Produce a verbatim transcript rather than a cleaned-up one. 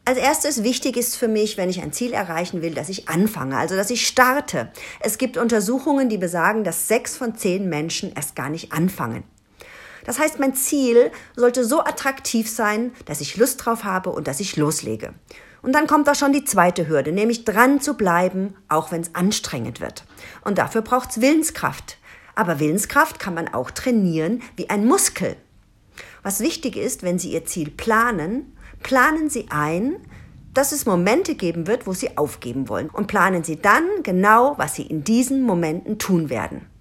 Als erstes wichtig ist für mich, wenn ich ein Ziel erreichen will, dass ich anfange, also dass ich starte. Es gibt Untersuchungen, die besagen, dass sechs von zehn Menschen erst gar nicht anfangen. Das heißt, mein Ziel sollte so attraktiv sein, dass ich Lust drauf habe und dass ich loslege. Und dann kommt auch schon die zweite Hürde, nämlich dran zu bleiben, auch wenn es anstrengend wird. Und dafür braucht es Willenskraft. Aber Willenskraft kann man auch trainieren wie ein Muskel. Was wichtig ist, wenn Sie Ihr Ziel planen, planen Sie ein, dass es Momente geben wird, wo Sie aufgeben wollen. Und planen Sie dann genau, was Sie in diesen Momenten tun werden.